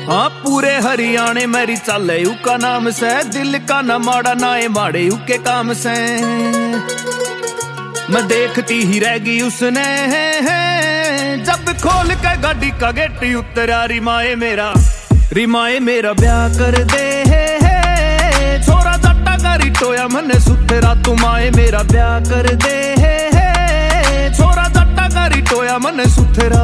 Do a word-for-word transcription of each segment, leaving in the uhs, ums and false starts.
हाँ पूरे हरियाणे मेरी चले यू का नाम से, दिल का न माड़ा नाए माड़े यू के काम से। मैं देखती ही रह गई उसने जब खोल के गाड़ी का गेट उतरा। रिमाए मेरा रिमाए मेरा ब्याह कर दे छोरा जट्टा का रिटोया मने सुथरा। तुम आए मेरा ब्याह कर दे छोरा जट्टा का रिटोया मने सुथरा।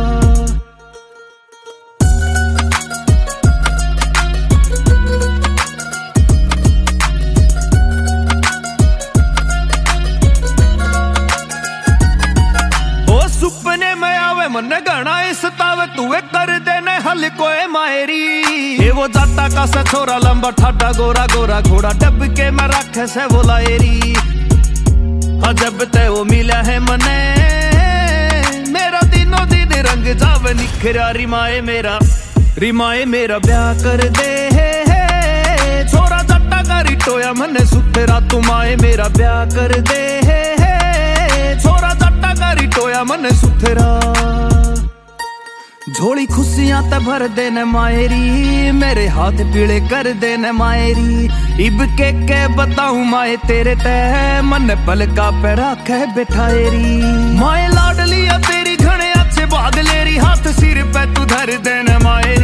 सुपने में आवे मन घना सतावे तू कर देने हल कोए मायरी। ये वो जाटा का सा छोरा लंबा ठाटा गोरा गोरा घोड़ा डब के मैं रखे से वो लाएरी। हाँ जब ते वो मिला है मने मेरा दिनों दिन रंग जावे निखरा। रिमाए मेरा रिमाए मेरा ब्याह कर दे छोरा जाटा का रिटोया मने सुथरा। तुम आए मेरा ब्याह कर दे छोरा जट्टा का रिटोया मन सुथरा। झोली खुशियां ते भर देने मायरी, मेरे हाथ पीले कर देने मायरी। इब के के बताऊं माए तेरे तह मन पलका पे रखे बिठाएरी। माए लाडलिया तेरी घने अच्छे भाग लेरी, हाथ सिर पे तू धर देने मायरी।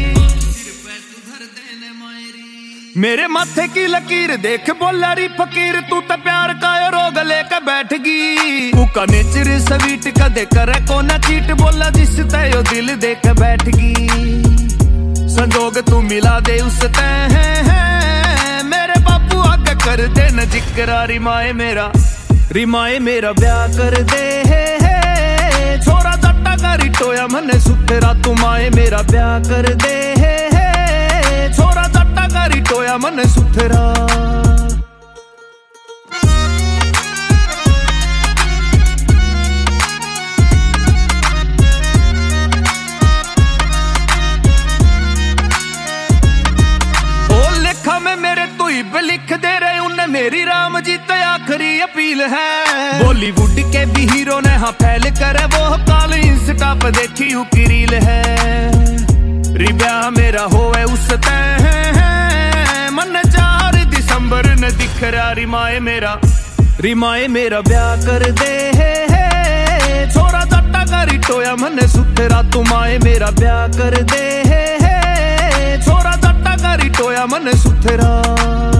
मेरे माथे की लकीर देख बोला री फकीर, तू तो प्यार का रोग लेकर बैठ गई। उका नेचर स्वीट कदे करे को ना चीट, बोला जिस तय दिल देख बैठ गई। संजोग तू मिला दे उस तय मेरे बापू आगे कर दे न जिक्रा। रिमाए मेरा रिमाए मेरा ब्याह कर दे छोरा जट्टा का रिटोया मने सुथरा। तुम आए मेरा ब्याह कर दे छोरा जट्टा का रिटोया मन सुथरा। ओ लेखा में मेरे तू इब लिख दे रहे उन्हें मेरी राम जी ते आखिरी अपील है। बॉलीवुड के भी हीरो ने हाँ फैल करे वो काल इंस्टा पे देखी की रील है। रिब्याह मेरा होवे उस तय मन चार दिसंबर न दिख रहा। रिमाए मेरा रिमाए मेरा ब्याह कर दे छोरा जट्टा का रिटोया मन सुथरा। तुम आए मेरा ब्याह कर दे छोरा जट्टा का रिटोया मन सुथरा।